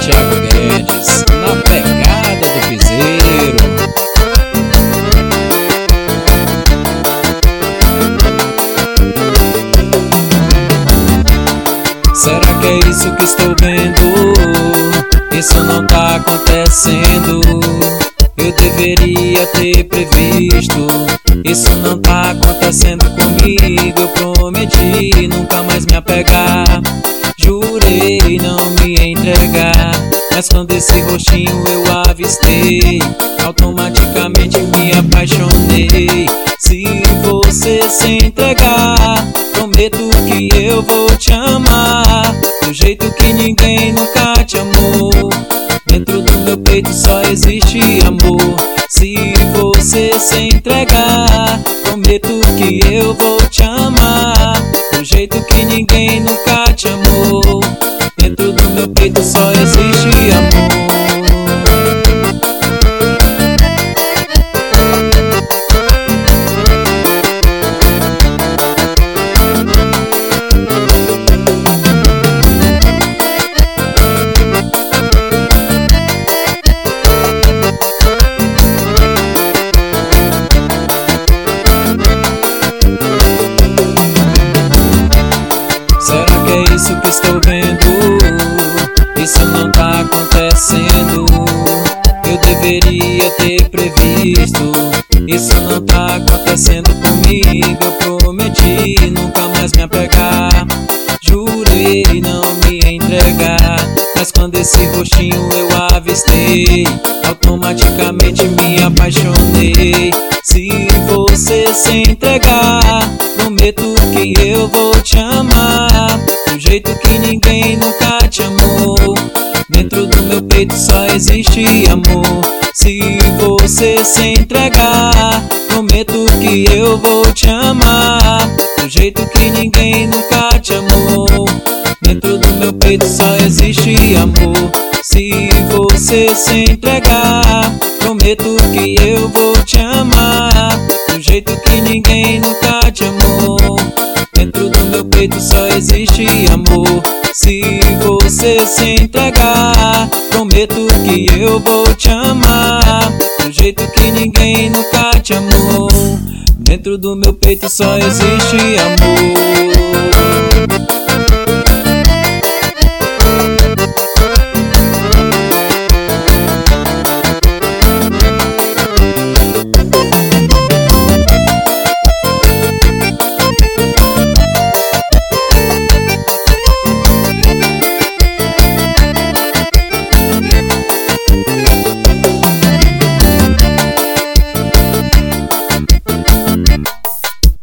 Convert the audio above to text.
Thiago Guedes, na pegada do piseiro. Será que é isso que estou vendo? Isso não tá acontecendo. Eu deveria ter previsto. Isso não tá acontecendo comigo. Eu prometi nunca mais me apegar. Jurei não me entregar. Mas quando esse rostinho eu avistei, automaticamente me apaixonei. Se você se entregar, prometo que eu vou te amar do jeito que ninguém nunca te amou. Dentro do meu peito só existe amor. Se você se entregar, prometo que eu vou te amar do jeito que ninguém nunca te amou. Dentro do meu peito só existe amor. Será que é isso que estou vendo? Isso não tá acontecendo. Eu deveria ter previsto. Isso não tá acontecendo comigo. Eu prometi nunca mais me apegar. Jurei não me entregar. Mas quando esse rostinho eu avistei, automaticamente me apaixonei. Se você se entregar, prometo que eu vou te amar do jeito que ninguém nunca te amou. Dentro do meu peito só existe amor. Se você se entregar, prometo que eu vou te amar do jeito que ninguém nunca te amou. Dentro do meu peito só existe amor. Se você se entregar, prometo que eu vou te amar do jeito que ninguém nunca te amou. Dentro do meu peito só existe amor. Se você se entregar, prometo que eu vou te amar do jeito que ninguém nunca te amou. Dentro do meu peito só existe amor.